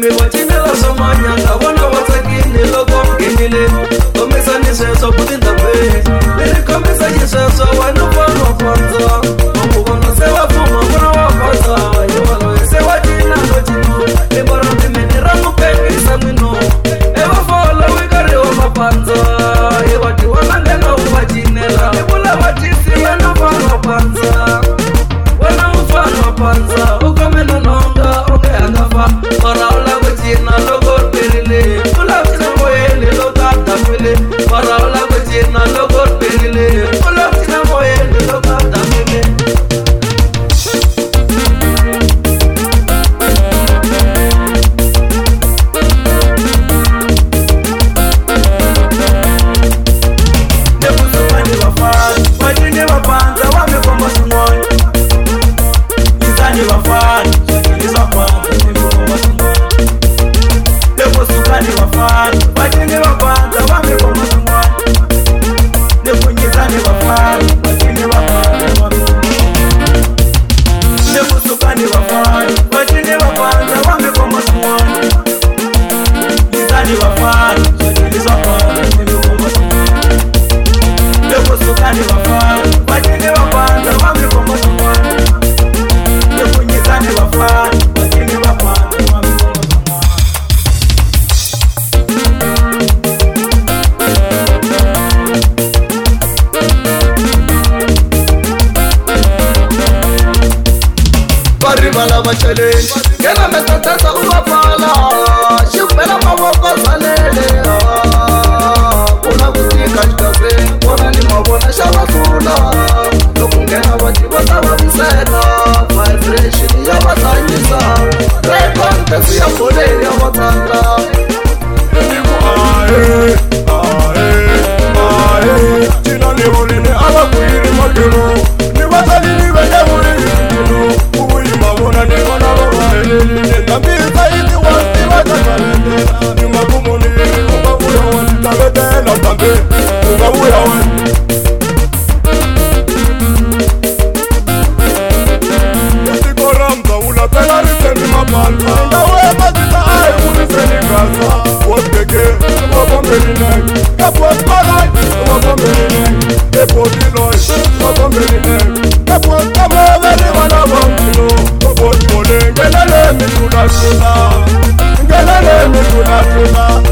Baby, what you know, so much, I wanna what's again, the logo, give me the come and yourself, so put in the bed. Let it come and yourself, so I know for no fun. I'm gonna say what for my father. You wanna say what you know, what you do. The bottom of the minute, I'm a baby, something no. Ever follow, we got it on my panza. What you wanna get over, what you know. People are what you see, I know for no panza. When I'm for no panza, who come in on the okay, and the fun. For all of it, you know, logo, really. Pull up to the way, little got the feeling. For all of it, you know, logo, really. Pull up to the way, little got the feeling. Challenge, get a method of a pala. She fell up our Cosalele. Una boutique at cafe, one animal, one a shower cooler. Looking at what you was our designer. Vibration, Yabataniza. Red fantasy of Pole, Yabatanga. Tina Leone, our queen, Magino. Never tell you when they were. Get